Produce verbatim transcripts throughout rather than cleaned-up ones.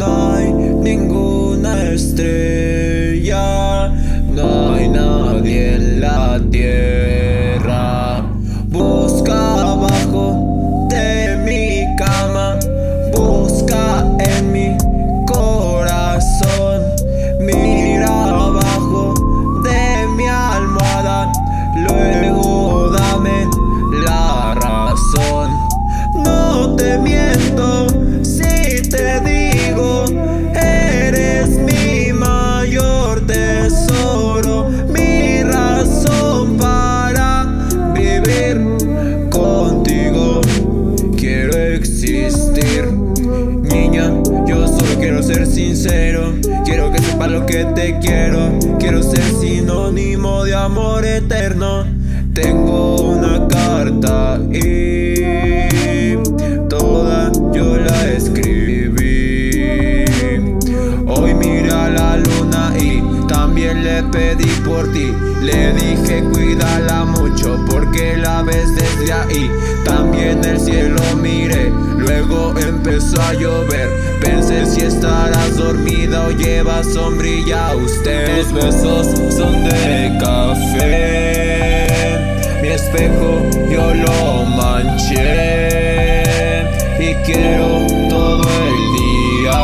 No hay ninguna estrella, no hay nadie en la tierra. Busca abajo de mi cama, busca en mi corazón. Mira abajo de mi almohada, luego dame la razón. No te miento si te digo, eres mi mayor tesoro, mi razón para vivir contigo. Quiero existir, niña, yo solo quiero ser sincero. Quiero que sepas lo que te quiero. Quiero ser sinónimo de amor eterno. Tengo una carta y toda yo la escribí. Hoy mira la luna y también le pedí por ti. Le dije cuídala mucho porque la ves desde ahí. También el cielo miré, luego empezó a llover. Pensé si estarás dormida o llevas sombrilla usted. Tus besos son de café, mi espejo yo lo manché. Y quiero todo el día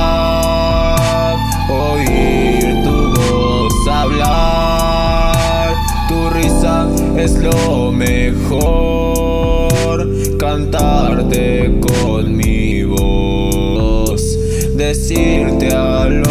oír tu voz hablar. Tu risa es lo mejor, cantarte con mi voz, decirte al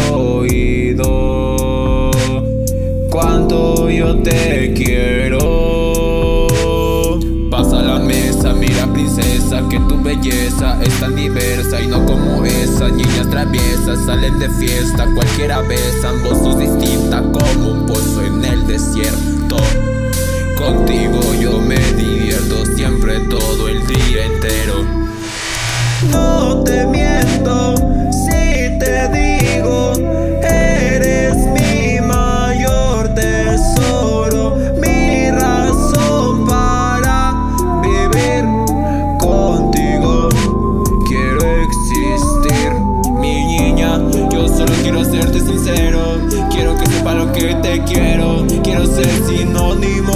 oído cuánto yo te quiero. Pasa la mesa, mira princesa, que tu belleza es tan diversa y no como esas niñas traviesas. Salen de fiesta, cualquiera besa, ambos sos distinta como un pozo en el desierto. Contigo yo me divierto siempre todo el día entero. No te miento si te digo, eres mi mayor tesoro, mi razón para vivir contigo. Quiero existir, mi niña, yo solo quiero serte sincero. Quiero que sepas lo que te quiero. Quiero ser sinónimo